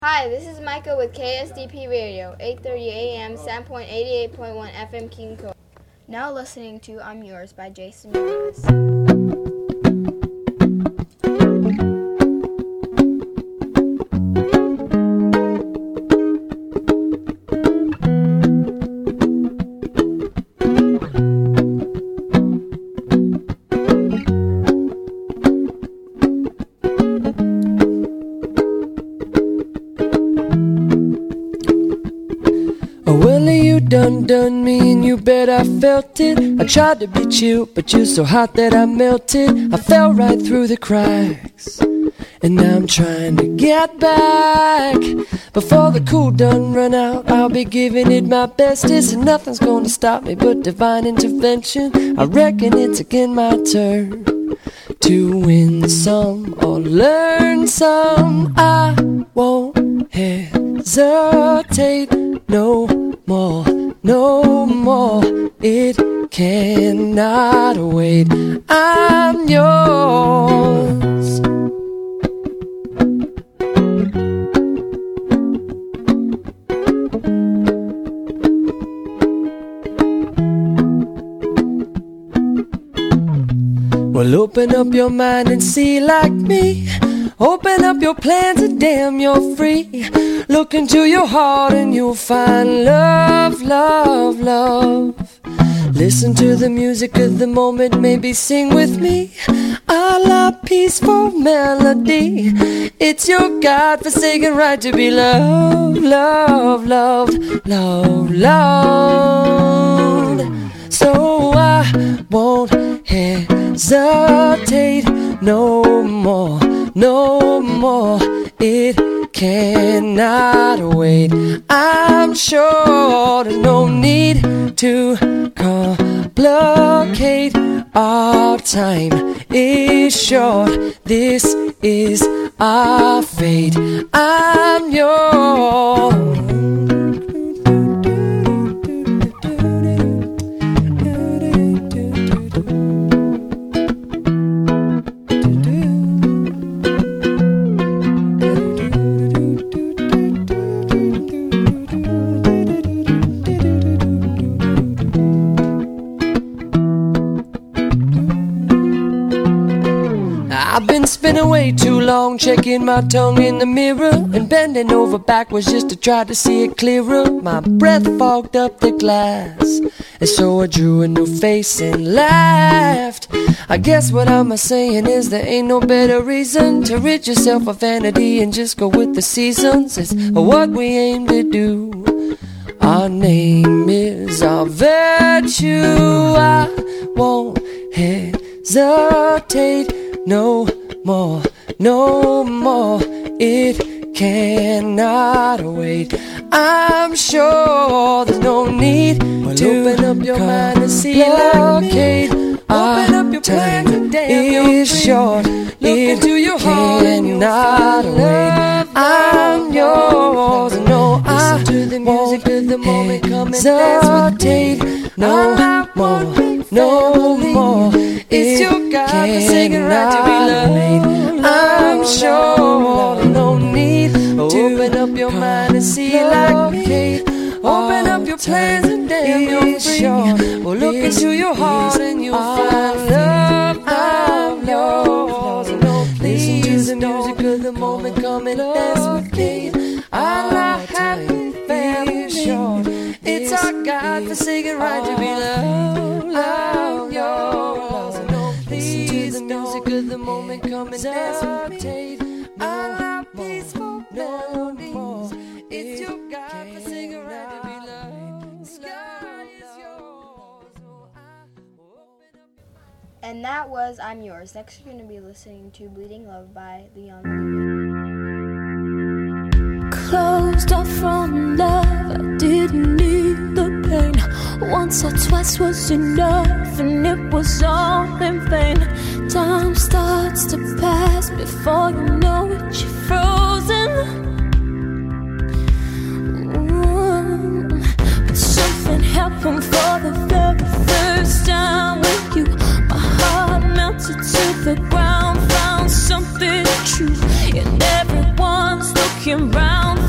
Hi, this is Micah with KSDP Radio, 8:30 AM, 7.88.1 FM King Code. Now listening to I'm Yours by Jason Mewes. Done me and you bet I felt it. I tried to be chill, but you're so hot that I melted. I fell right through the cracks, and now I'm trying to get back. Before the cool done run out, I'll be giving it my bestest, and nothing's gonna stop me but divine intervention. I reckon it's again my turn to win some or learn some. I won't hesitate no more. No more, it cannot wait. I'm yours. Well, open up your mind and see like me. Open up your plans and damn, you're free. Look into your heart and you'll find love, love, love. Listen to the music of the moment, maybe sing with me. A la peaceful melody. It's your God-forsaken right to be loved, loved, loved, loved, loved. So I won't hesitate no more. No more, it cannot wait. I'm sure there's no need to complicate. Our time is short, this is our fate. I'm yours. I've been spinning way too long, checking my tongue in the mirror and bending over backwards just to try to see it clearer. My breath fogged up the glass, and so I drew a new face and laughed. I guess what I'm saying is there ain't no better reason to rid yourself of vanity and just go with the seasons. It's what we aim to do. Our name is our virtue. I won't hesitate no more, no more, it cannot wait. I'm sure there's no need to open up your mind and see like me. Open up your plan today. It's short, it cannot wait. I'm yours, no, I won't hesitate no more, no more. It's your God-forsaken right to be loved. I'm sure there's no need to open up your mind and see like me. Open up your plans and damn, you're free. Well, look into your heart and you'll find love. I'm yours. Listen to the music of the moment, come and dance with me. I'm not happy, family. It's our God-forsaken right to be loved. I'm yours. Listen to the music of the moment, come and dance with me. I love peaceful melodies. It's your God-forsaken right to be loved. The sky is yours. And that was I'm Yours. Next you're going to be listening to Bleeding Love by The Young. Closed off from love, I didn't need the pain. Once or twice was enough, and it was all in vain. Time starts to pass before you know it, you're frozen. But something happened for the very first time with you. My heart melted to the ground, found something true, and everyone's looking round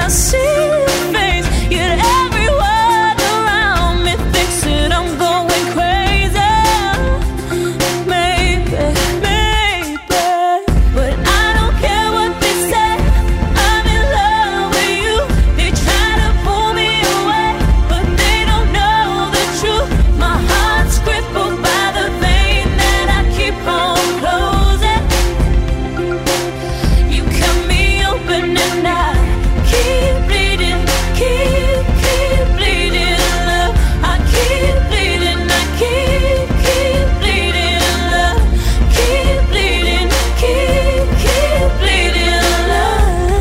I see your face, yet everyone around me thinks that I'm going crazy. Maybe, but I don't care what they say. I'm in love with you. They try to pull me away, but they don't know the truth. My heart's crippled by the vein that I keep on closing. You cut me open and I keep bleeding, keep bleeding, love. I keep bleeding, I keep bleeding, love. Keep bleeding, keep bleeding, love.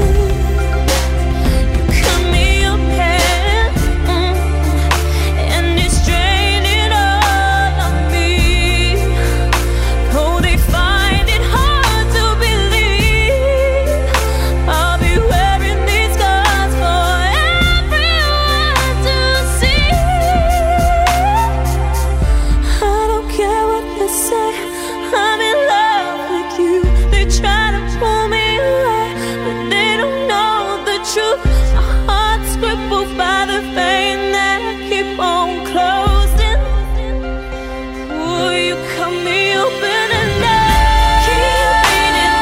You cut me open, and it's draining all of me. Oh, they find it hard to believe I'll be wearing these scars for everyone to see. I don't care what they say, I'm in love with you. They try to pull me away, but they don't know the truth. My heart's crippled by the vein that I keep on closing. Will you cut me open and I keep bleeding,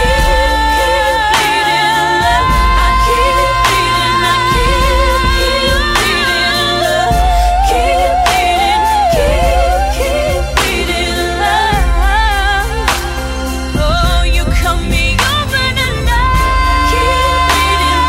love. I keep bleeding, I keep bleeding, love. Keep bleeding, bleeding, love. Oh, you cut me open and I keep bleeding,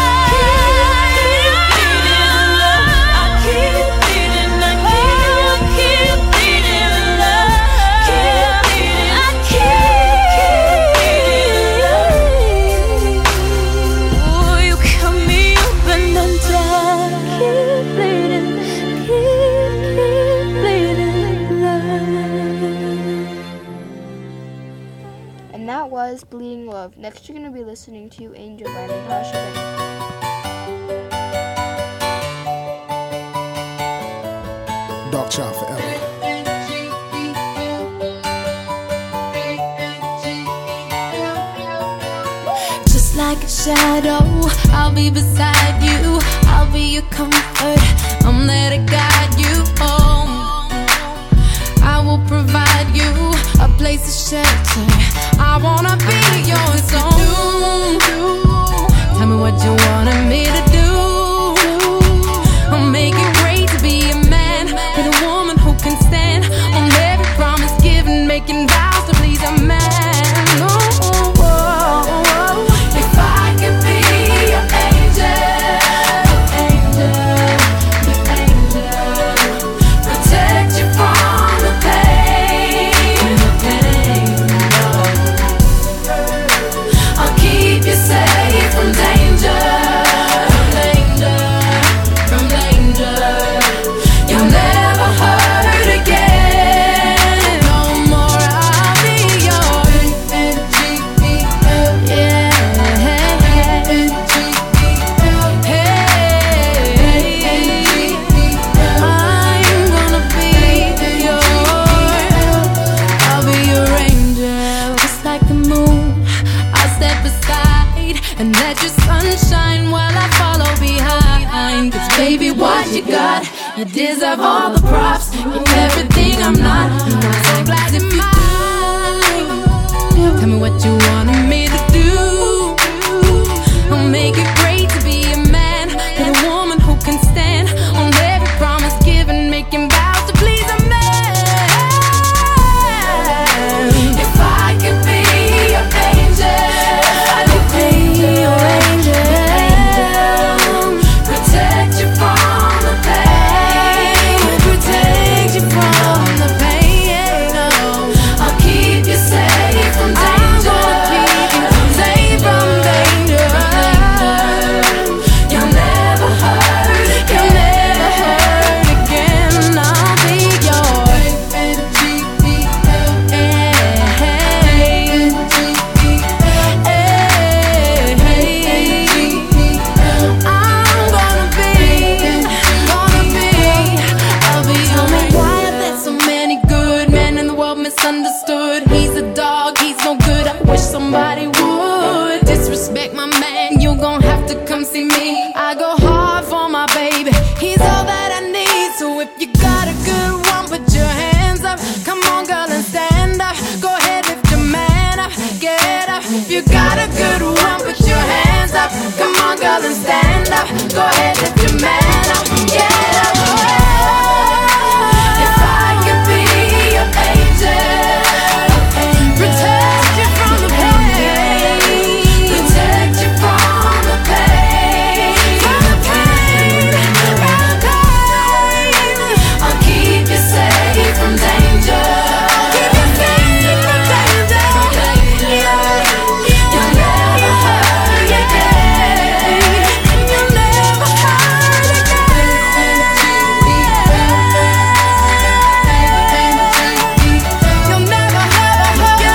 love. I keep bleeding, I keep bleeding, love. Keep bleeding, I keep bleeding. Oh, you cut me open and I keep bleeding, love. And that was Bleeding Love. Next, you're going to be listening to Angel by Natasha Bedingfield. Dark Child forever. Just like a shadow, I'll be beside you. I'll be your comfort. I'm there to guide you home. I will provide you a place of shelter. I wanna be your zone. Tell me what you wanted me to do. I'll make it great to be a man with a woman who can stand on every promise given, making vows to please a man. If I could be your angel, protect you from the pain, I'll keep you safe from danger, from danger. You'll never hurt again. No more, I'll be yours. Yeah. I'm gonna be yours. I'll be your angel. Just like the moon, I'll step aside and let your sunshine while I follow behind. 'Cause baby, what you got, you deserve all the props. You're everything I'm not, and I'm so glad you're mine. Tell me what you wanted me to do. I'll make it great to be a man with a woman who can stand on every promise given, making vows to please a man. If I could be your angel, I could be your angel. Protect you from the pain, protect you from the pain. I'll keep you safe from danger. I go hard for my baby, he's all that I need. So if you got a good one, put your hands up. Come on girl and stand up. Go ahead, lift your man up, get up. If you got a good one, put your hands up. Come on girl and stand up. Go ahead, lift your man up, get up. If I could be your angel, protect you from the pain, protect you from the pain, from the pain, from the pain. I'll keep you safe from danger, keep you safe from danger. You'll never hurt again, you'll never hurt again. You'll never hurt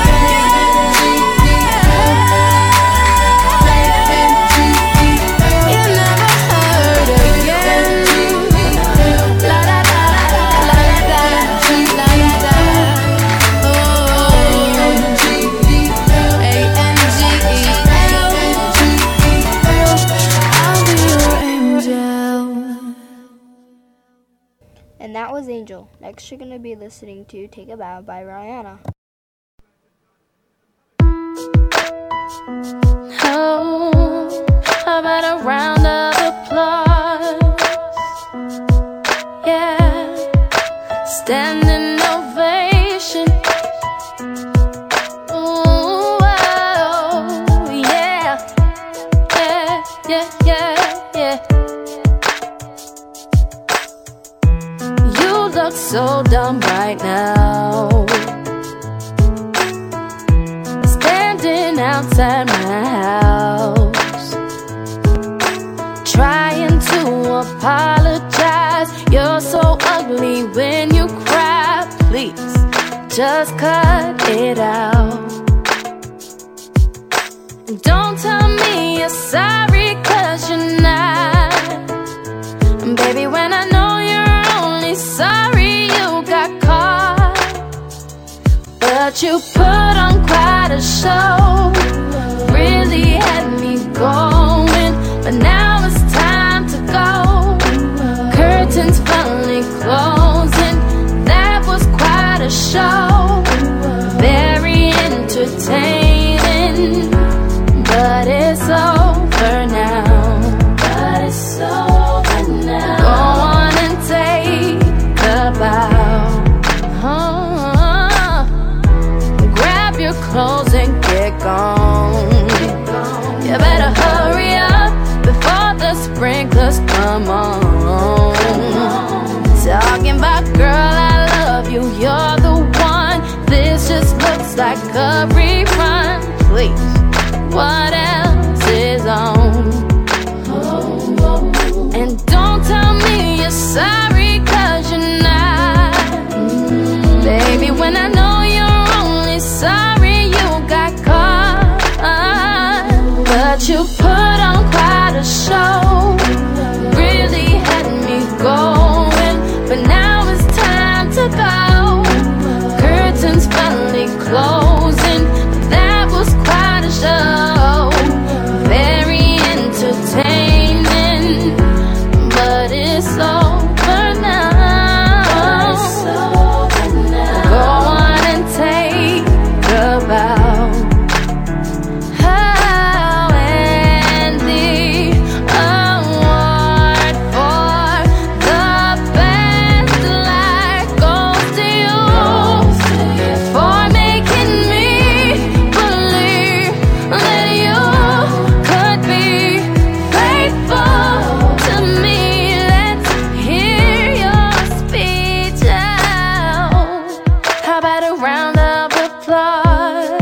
And that was Angel. Next, you're going to be listening to Take a Bow by Rihanna. Oh, how about a round of applause? Yeah, standing ovation. Ooh, oh, yeah, yeah, yeah, yeah, yeah. You look so dumb right now, standing outside my house, trying to apologize. You're so ugly when you cry. Please, just cut it out. And don't tell me you're sorry, 'cause you're not. And baby, when I know you're only sorry you got caught, but you put on quite a show, really had me going. But now it's time to go, curtains finally closing. That was quite a show, very entertaining. But it's over now, but it's over now. Go on and take a bow. Grab your clothes and get gone. You better hurry up before the sprinklers come on. Talking about, girl, I love you, you're the one. This just looks like a rerun. Please, what else is on? And don't tell me you're sorry, 'cause you're not. Baby, when I know you're only sorry you got caught, but you put on quite a show, really had me going. But now it's time to go, curtains finally closing. That was quite a show, very entertaining. But it's over now, go on and take a bow. Oh, and the award for the best life goes to you, for making me believe that you could be faithful to me. Let's hear your speech out. How about a round of applause?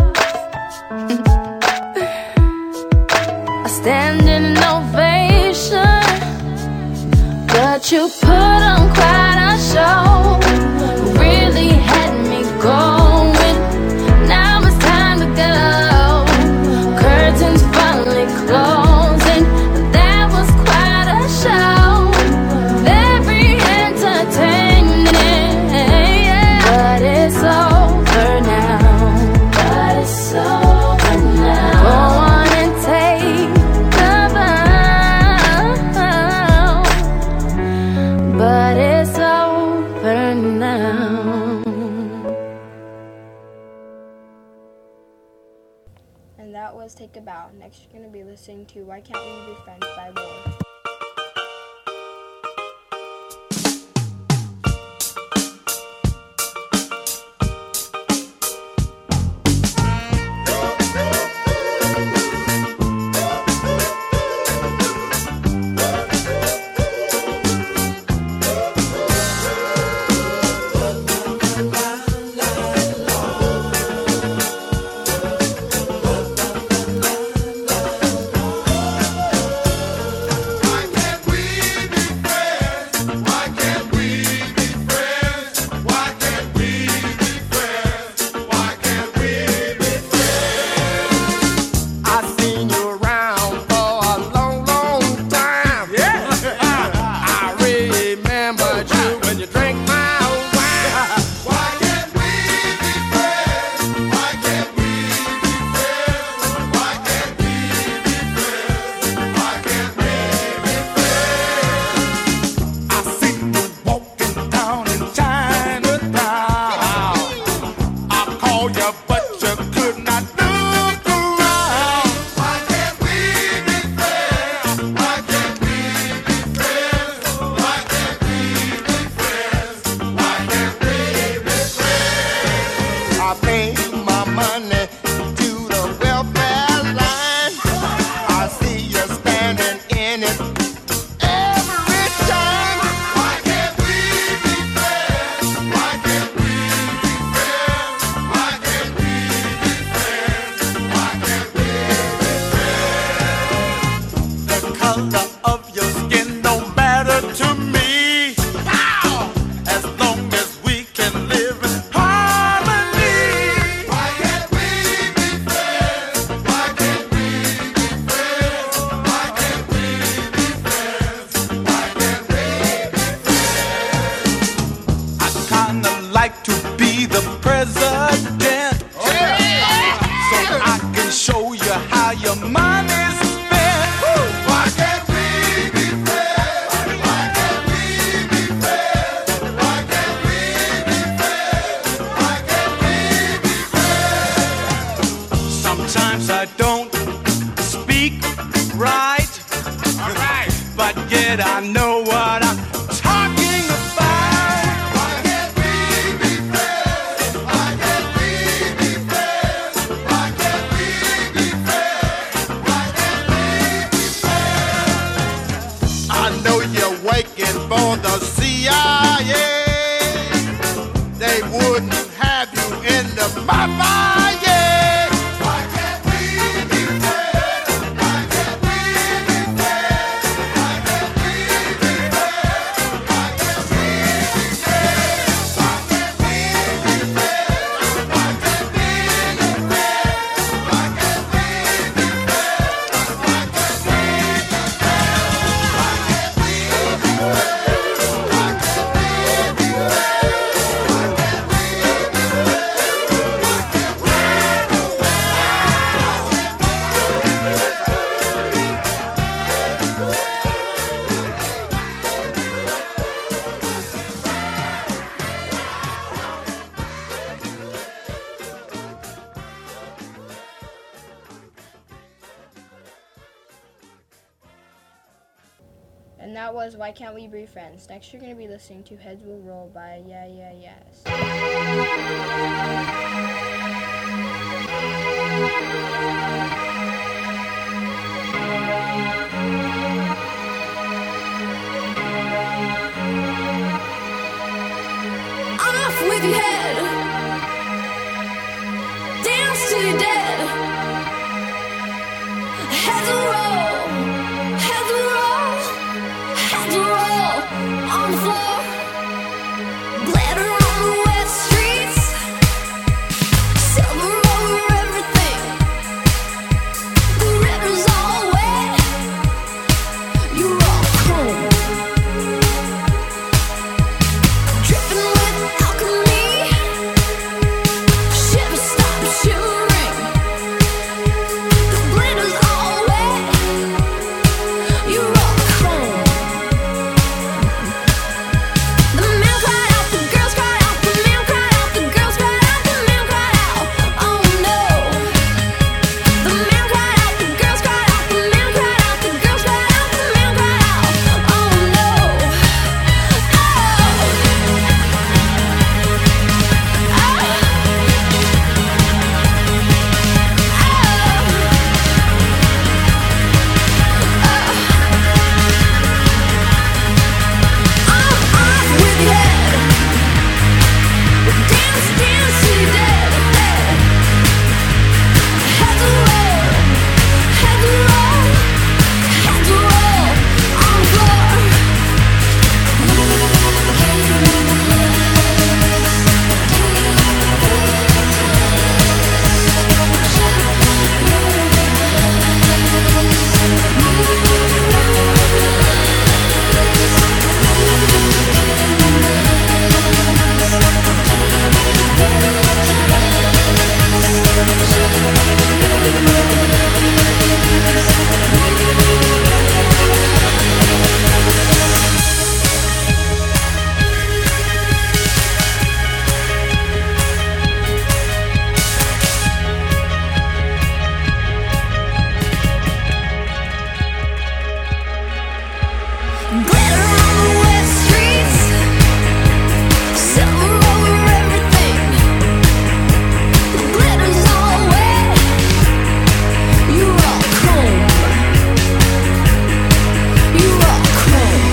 A standing ovation, but you put on quite a show, really had me going. Now it's time to go, curtains finally closing. That was quite a show, very entertaining. But it's over now, but it's over now. Go on and take the bow. let's take a bow. Next, you're going to be listening to Why Can't We Be Friends by War. And that was Why Can't We Be Friends. Next, you're going to be listening to Heads Will Roll by Yeah Yeah Yes. Off with your head, dance till you're dead. Heads will roll, heads will roll, heads will roll on the floor. Glitter on the wet streets, silver over everything. Glitter on the wet streets, silver over everything. Glitter's all wet, you're all chrome. You're all chrome.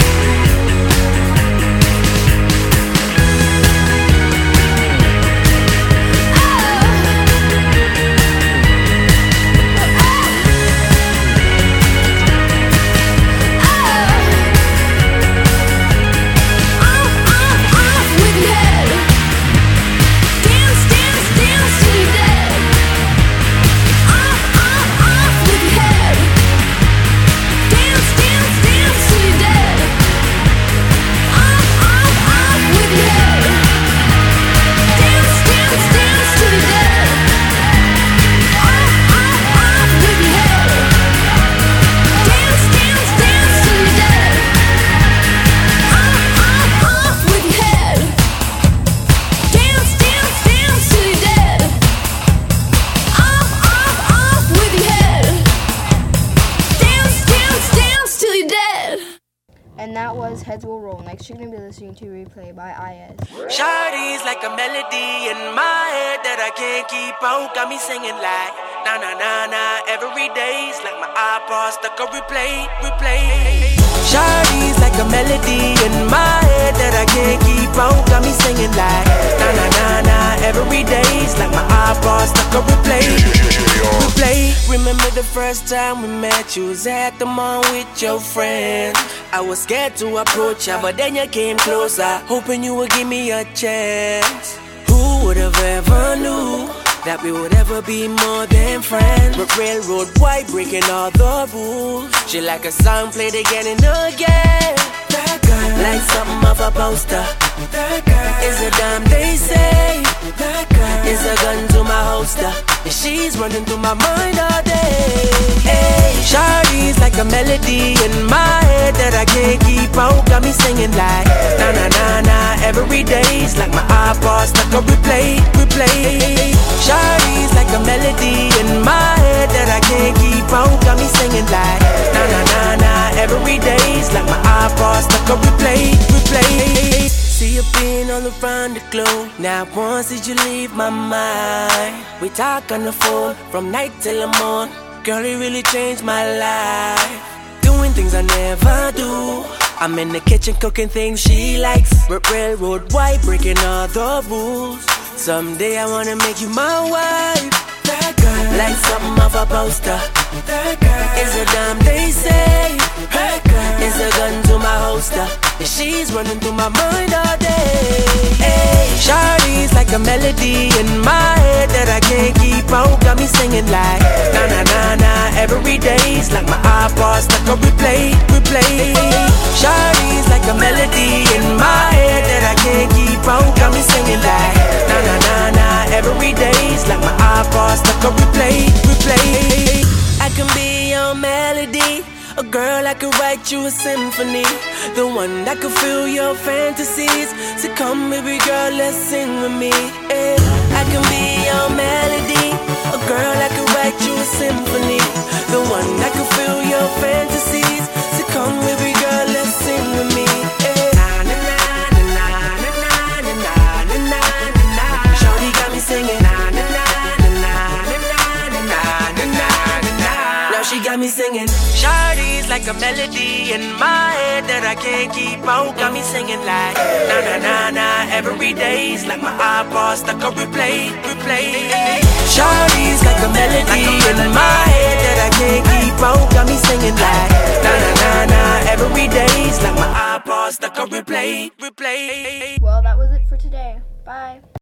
And that was Heads Will Roll. Next, you're going to be listening to Replay by IS. Shawty's like a melody in my head that I can't keep out. Got me singing like na na na na every day's like my iPod stuck on replay. Shawty's like a melody in my head that I can't keep out. Got me singing like na na na na every day's like my iPod stuck on replay. Remember the first time we met, you was at the mall with your friends. I was scared to approach ya, but then you came closer, hoping you would give me a chance. Who would have ever knew that we would ever be more than friends? But railroad white breaking all the rules. She like a song played again and again. That girl, like something off a poster. That girl is a dime, they say. That girl is a gun to my holster, and she's running through my mind all day. Hey, Shawty's like a melody in my head that I can't keep out. Got me singing like na na na na every day's like my iPod stuck on replay. Shawty's like a melody in my head that I can't keep out. Got me singing like na na na na every day's like my iPod stuck on replay. See you being all around the globe. Now once did you leave my mind? We talk on the phone from night till the morning. Girl, it really changed my life. Doing things I never do. I'm in the kitchen cooking things she likes. Railroad white breaking all the rules. Someday I wanna make you my wife. That girl, like something off a poster. That girl is a dime, they say. That girl is a gun to my holster, and she's running through my mind all day. Hey, Shawty's like a melody in my head that I can't keep out. Got me singing like na na na na every day's like my iPod stuck on replay. Shawty's like a melody in my head that I can't keep out. Got me singing like na na na na every day's like my iPod stuck on replay. I can be your melody, a girl I could write you a symphony, the one that could fill your fantasies. So come baby girl, let's sing with me. Yeah. I can be your melody, a girl I could write you a symphony, the one that could fill your fantasies. So come baby girl, let's sing with me. Yeah. Na na na na na na na na na na. Shawty got me singing na na na na na na na na na. Now she got me singing. Shawty's like a melody in my head that I can't keep out. Got me singing like na na na na every day's like my iPod stuck on replay. Shawty's like a melody in my head that I can't keep out. Got me singing like na na na na every day's like my iPod stuck on replay. Well, that was it for today. Bye.